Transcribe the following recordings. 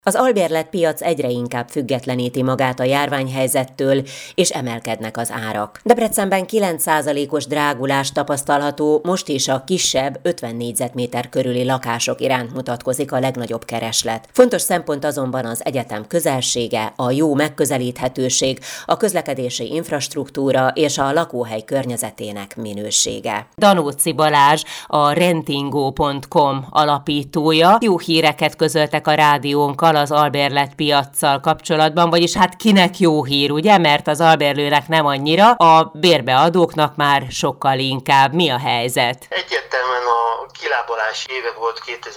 Az albérletpiac egyre inkább függetleníti magát a járványhelyzettől, és emelkednek az árak. Debrecenben 9%-os drágulás tapasztalható, most is a kisebb 50 négyzetméter körüli lakások iránt mutatkozik a legnagyobb kereslet. Fontos szempont azonban az egyetem közelsége, a jó megközelíthetőség, a közlekedési infrastruktúra és a lakóhely környezetének minősége. Danóci Balázs, a rentingo.com alapítója. Jó híreket közöltek a rádiónkkal az albérletpiaccal kapcsolatban, vagyis hát kinek jó hír, ugye? Mert az albérlőnek nem annyira, a bérbeadóknak már sokkal inkább. Mi a helyzet? Egyértelműen a kilábalás éve volt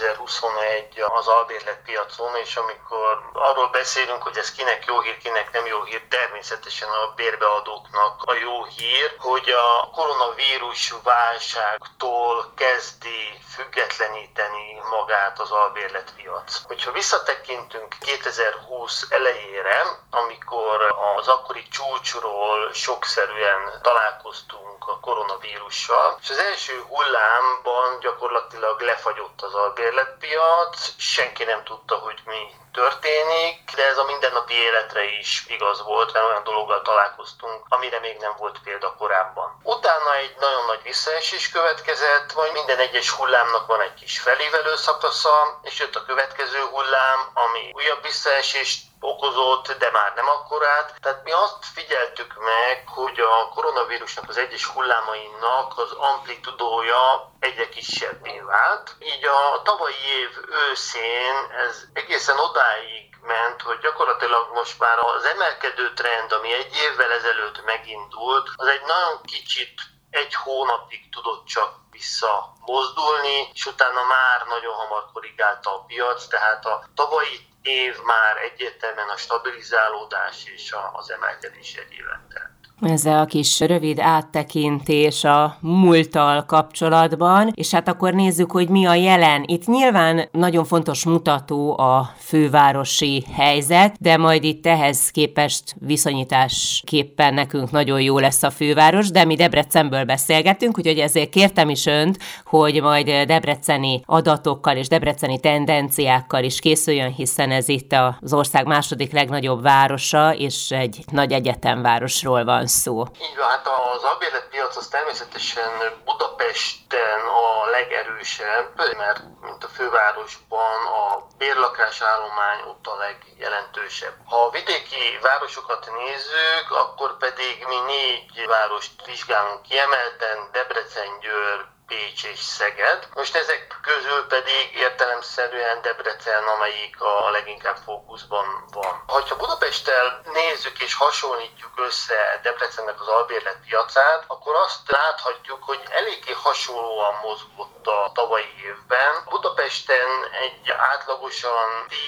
2021 az albérletpiacon, és amikor arról beszélünk, hogy ez kinek jó hír, kinek nem jó hír, természetesen a bérbeadóknak a jó hír, hogy a koronavírus válságtól kezdi függetleníteni magát az albérletpiac. Hogyha visszatekintünk 2020 elejére, amikor az akkori csúcsról sokszerűen találkoztunk a koronavírussal, és az első hullámban gyakorlatilag lefagyott az albérletpiac, senki nem tudta, hogy mi történik, de ez a mindennapi életre is igaz volt, mert olyan dologgal találkoztunk, amire még nem volt példa korábban. Utána egy nagyon nagy visszaesés következett, majd minden egyes hullámnak van egy kis felévelő szakasza, és jött a következő hullám, ami újabb visszaesést okozott, de már nem akkorát. Tehát mi azt figyeltük meg, hogy a koronavírusnak az egyes hullámainak az amplitudója egyre kisebbé vált. Így a tavalyi év őszén ez egészen odáig ment, hogy gyakorlatilag most már az emelkedő trend, ami egy évvel ezelőtt megindult, az egy nagyon kicsit, egy hónapig tudott csak visszamozdulni, és utána már nagyon hamar korrigálta a piac, tehát a tavalyi év már egyértelműen a stabilizálódás és az emelkedés jegyében telt. Ezzel a kis rövid áttekintés a múlttal kapcsolatban, és hát akkor nézzük, hogy mi a jelen. Itt nyilván nagyon fontos mutató a fővárosi helyzet, de majd itt ehhez képest viszonyításképpen nekünk nagyon jó lesz a főváros, de mi Debrecenből beszélgetünk, úgyhogy ezért kértem is önt, hogy majd debreceni adatokkal és debreceni tendenciákkal is készüljön, hiszen ez itt az ország második legnagyobb városa, és egy nagy egyetemvárosról van szó. Így van, hát az albérletpiac az természetesen Budapesten a legerősebb, mert mint a fővárosban a bérlakásállomány ott a legjelentősebb. Ha a vidéki városokat nézzük, akkor pedig mi 4 várost vizsgálunk kiemelten: Debrecen, Győr, Pécs és Szeged. Most ezek közül pedig értelemszerűen Debrecen, amelyik a leginkább fókuszban van. Ha Budapesttel nézzük és hasonlítjuk össze Debrecennek az albérletpiacát, akkor azt láthatjuk, hogy eléggé hasonlóan mozgott a tavalyi évben. Budapesten egy átlagosan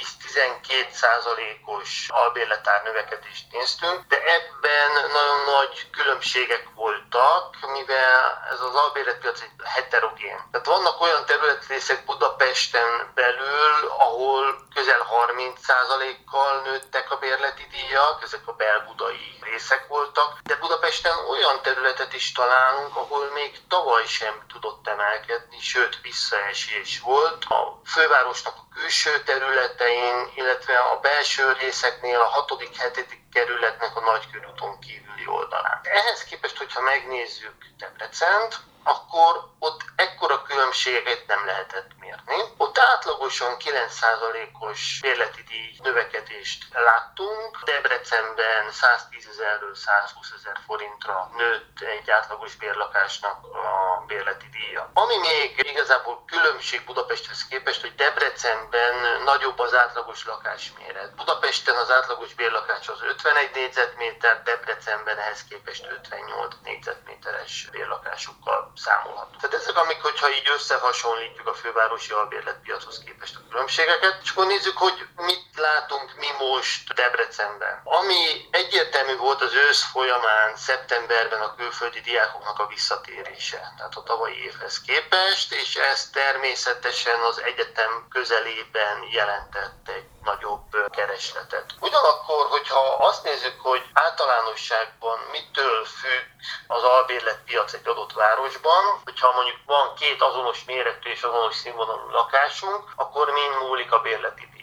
10-12%-os albérletár növekedést néztünk, de ebben nagyon nagy különbségek voltak, mivel ez az albérletpiac egy heterogén. Tehát vannak olyan területrészek Budapesten belül, ahol közel 30%-kal nőttek a bérleti díjak, ezek a belbudai részek voltak, de Budapesten olyan területet is találunk, ahol még tavaly sem tudott emelkedni, sőt visszaesés volt. A fővárosnak a külső területein, illetve a belső részeknél a 6.-7. kerületnek a Nagykörúton kívüli oldalán. Ehhez képest, hogyha megnézzük Debrecent, akkor ott ekkora különbséget nem lehetett mérni. Ott átlagosan 9%-os bérleti díj növekedést láttunk. Debrecenben 110 000-ről 120 000 forintra nőtt egy átlagos bérlakásnak a bérleti díja. Ami még igazából különbség Budapesthez képest, hogy Debrecenben nagyobb az átlagos lakásméret. Budapesten az átlagos bérlakás az 51 négyzetméter, Debrecenben ehhez képest 58 négyzetméteres bérlakásokkal számolható. Tehát ezek, hogyha így összehasonlítjuk a fővárosi albérletpiachoz képest a különbségeket, és akkor nézzük, hogy mit látunk mi most Debrecenben. Ami egyértelmű volt az ősz folyamán, szeptemberben a külföldi diákoknak a visszatérése, tehát a tavalyi évhez képest, és ez természetesen az egyetem közelében jelentett egy nagyobb keresletet. Ugyanakkor, hogyha azt nézzük, hogy általánosságban mitől függ az albérletpiac egy adott városban, hogyha mondjuk van 2 azonos méretű és azonos színvonalú lakásunk, akkor mind múlik a bérleti díj.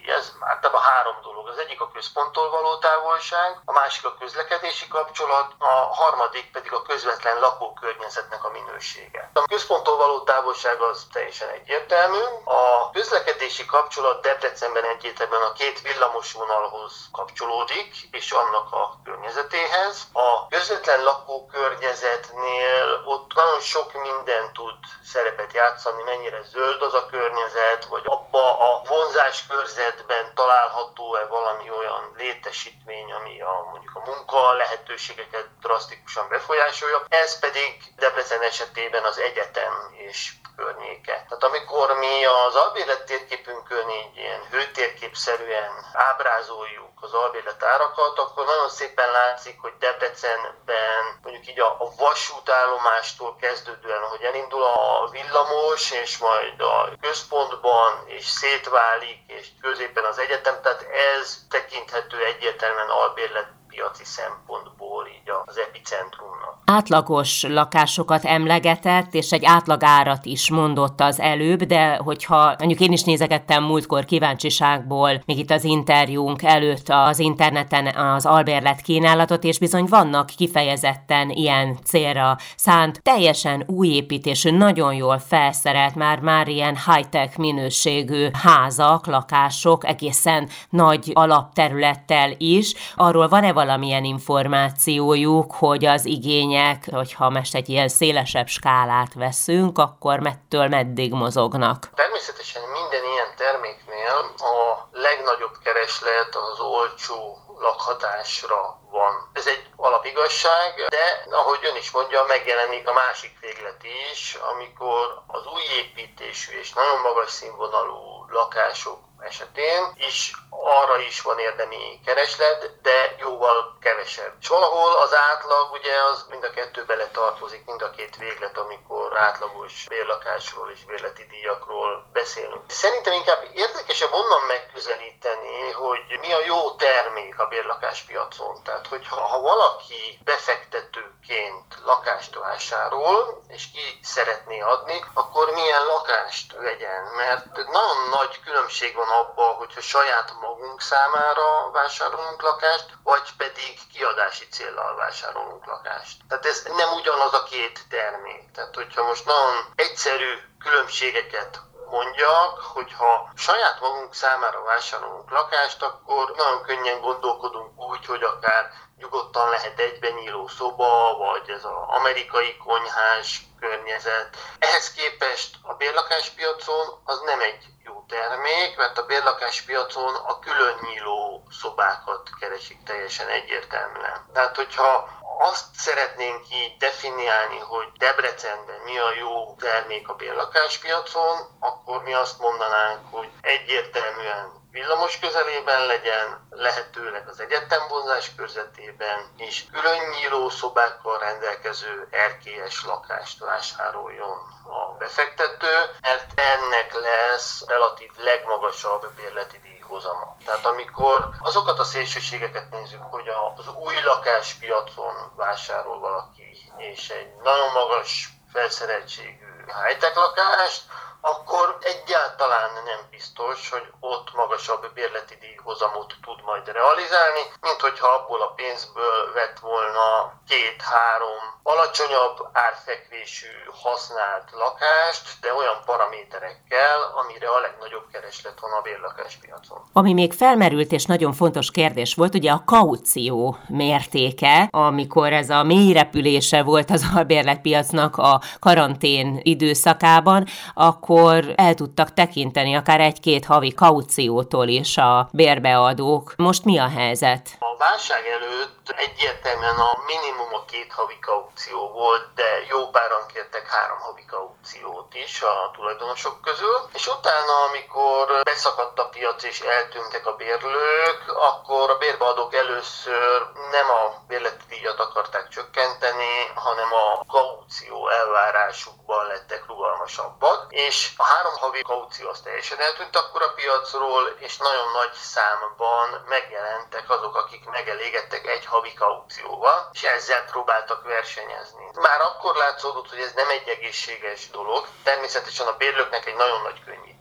Ez általában 3 dolog. Az egyik a központtól való távolság, a másik a közlekedési kapcsolat, a harmadik pedig a közvetlen lakókörnyezetnek a minősége. A központtól való távolság az teljesen egyértelmű. A közlekedési kapcsolat Debrecenben egyértelműen a 2 villamosvonalhoz kapcsolódik, és annak a környezetéhez. A közvetlen lakókörnyezetnél ott nagyon sok minden tud szerepet játszani, mennyire zöld az a környezet, vagy abba a vonzás körzetben található-e valami olyan létesítmény, ami mondjuk a munka lehetőségeket drasztikusan befolyásolja. Ez pedig Debrecen esetében az egyetem és környéke. Tehát amikor mi az albérlet térképünkön így ilyen hőtérképszerűen ábrázoljuk az albérlet árakat, akkor nagyon szépen látszik, hogy Debrecenben mondjuk így a vasútállomástól kezdődően, hogy elindul a villamos, és majd a központban, és szétválik, és középen az egyetem, tehát ez tekinthető egyértelműen albérletpiaci szempontból így az epicentrumnak. Átlagos lakásokat emlegetett, és egy átlagárat is mondott az előbb, de hogyha mondjuk én is nézegettem múltkor kíváncsiságból, még itt az interjúnk előtt az interneten az albérlet kínálatot, és bizony vannak kifejezetten ilyen célra szánt, teljesen új építésű, nagyon jól felszerelt, már ilyen high-tech minőségű házak, lakások, egészen nagy alapterülettel is. Arról van-e valamilyen információjuk, hogy az igények, hogyha most egy ilyen szélesebb skálát veszünk, akkor mettől meddig mozognak? Természetesen minden ilyen terméknél a legnagyobb kereslet az olcsó lakhatásra van. Ez egy alapigazság, de ahogy ön is mondja, megjelenik a másik véglet is, amikor az új építésű és nagyon magas színvonalú lakások esetén is arra is van érdemi kereslet, de jóval kevesebb. És valahol az átlag, ugye az mind a kettő bele tartozik, mind a 2 véglet, amikor átlagos bérlakásról és bérleti díjakról beszélünk. Szerintem inkább érdekesebb onnan megközelíteni, hogy mi a jó termék a bérlakáspiacon. Tehát, hogyha valaki befektetőként lakást vásárol, és ki szeretné adni, akkor milyen lakást vegyen? Mert nagyon nagy különbség van abban, hogyha saját magunk számára vásárolunk lakást, vagy pedig kiadási céllal vásárolunk lakást. Tehát ez nem ugyanaz a 2 termék. Tehát, hogyha most nagyon egyszerű különbségeket mondjak, hogyha saját magunk számára vásárolunk lakást, akkor nagyon könnyen gondolkodunk úgy, hogy akár nyugodtan lehet egyben nyíló szoba, vagy ez az amerikai konyhás környezet. Ehhez képest a bérlakáspiacon az nem egy jó termék, mert a bérlakáspiacon a külön nyíló szobákat keresik teljesen egyértelműen. Tehát, hogyha azt szeretnénk így definiálni, hogy Debrecenben mi a jó termék a bérlakáspiacon, akkor mi azt mondanánk, hogy egyértelműen villamos közelében legyen, lehetőleg az egyetemvonzás körzetében, és külön nyíló szobákkal rendelkező erkélyes lakást vásároljon a befektető, mert ennek lesz relatív legmagasabb bérleti díjhozama. Tehát amikor azokat a szélsőségeket nézzük, hogy az új lakáspiacon vásárol valaki, és egy nagyon magas felszereltségű high-tech lakást, akkor egyáltalán nem biztos, hogy ott magasabb bérleti díjhozamot tud majd realizálni, mint hogyha abból a pénzből vett volna 2-3 alacsonyabb árfekvésű használt lakást, de olyan paraméterekkel, amire a legnagyobb kereslet van a bérlakáspiacon. Ami még felmerült és nagyon fontos kérdés volt, ugye a kaució mértéke, amikor ez a mély repülése volt az albérletpiacnak a karantén időszakában, akkor el tudtak tekinteni akár 1-2 havi kauciótól is a bérbeadók. Most mi a helyzet? A válság előtt egyértelműen a minimum a 2 havi kaució volt, de jó páran kértek 3 havi kauciót is a tulajdonosok közül. És utána, amikor beszakadt a piac és eltűntek a bérlők, akkor a bérbeadók először nem a bérleti díjat akarták csökkenteni, hanem a kaució elvárásukban lettek rugalmasabbak. És a 3 havi kaució az teljesen eltűnt akkor a piacról, és nagyon nagy számban megjelentek azok, akik megelégedtek 1 havi kaucióval, és ezzel próbáltak versenyezni. Már akkor látszódott, hogy ez nem egy egészséges dolog. Természetesen a bérlőknek egy nagyon nagy könnyítés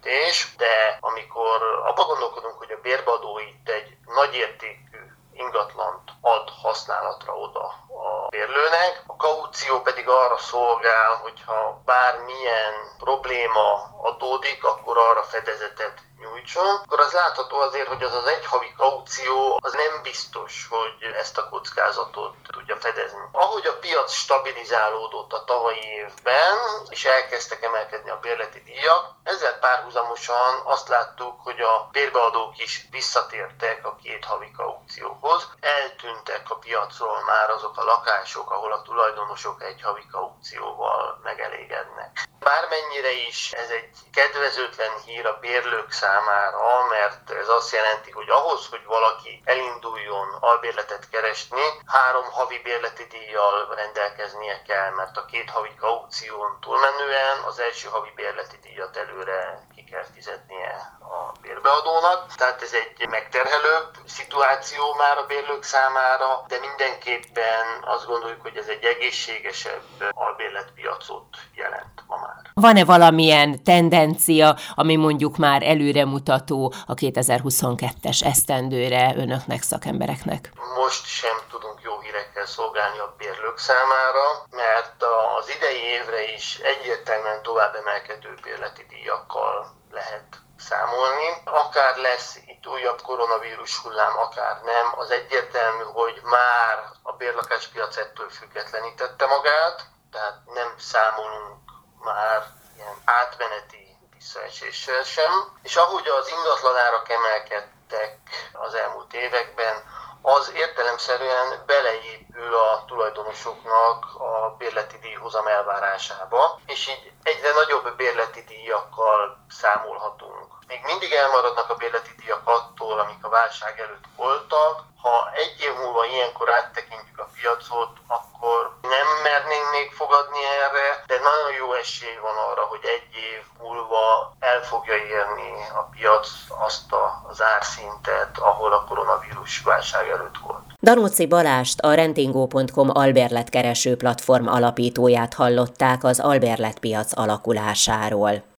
árcsökkentés, de amikor abba gondolkodunk, hogy a bérbeadó itt egy nagyértékű ingatlant ad használatra oda a bérlőnek, a kaució pedig arra szolgál, hogyha bármilyen probléma adódik, akkor arra fedezetet nyújtson, akkor az látható azért, hogy az egy havi kaució az nem biztos, hogy ezt a kockázatot tudja fedezni. Ahogy a piac stabilizálódott a tavalyi évben, és elkezdtek emelkedni a bérleti díjak, ezzel párhuzamosan azt láttuk, hogy a bérbeadók is visszatértek a 2 havi kaucióhoz. Eltűntek a piacról már azok a lakások, ahol a tulajdonosok 1 havi kaucióval megelégednek. Bármennyire is ez egy kedvezőtlen hír a bérlők számára, mert ez azt jelenti, hogy ahhoz, hogy valaki elinduljon albérletet keresni, 3 havi bérleti díjjal rendelkeznie kell, mert a 2 havi kaución túlmenően az első havi bérleti díjat előre ki kell fizetnie a bérbeadónak. Tehát ez egy megterhelőbb szituáció már a bérlők számára, de mindenképpen azt gondoljuk, hogy ez egy egészségesebb albérletpiacot jelent ma már. Van-e valamilyen tendencia, ami mondjuk már előremutató a 2022-es esztendőre önöknek, szakembereknek? Most sem tudunk jó hírekkel szolgálni a bérlők számára, mert az idei évre is egyértelműen tovább emelkedő bérleti díjakkal lehet számolni. Akár lesz itt újabb koronavírus hullám, akár nem, az egyértelmű, hogy már a bérlakáspiac ettől függetlenítette magát, tehát nem számolunk már ilyen átmeneti visszaeséssel sem. És ahogy az ingatlanárak emelkedtek az elmúlt években, az értelemszerűen beleépül a tulajdonosoknak a bérleti díjhozam elvárásába, és így egyre nagyobb bérleti díjakkal számolhatunk. Még mindig elmaradnak a bérleti díjak attól, amik a válság előtt voltak. Ha egy év múlva ilyenkor áttekintjük a piacot, akkor nem mernénk még fogadni erre, de nagyon jó esély van arra, hogy egy év múlva el fogja érni a piac azt az árszintet, ahol a koronavírus válság előtt volt. Danóci Balást, a Rentingo.com albérletkereső platform alapítóját hallották az albérletpiac alakulásáról.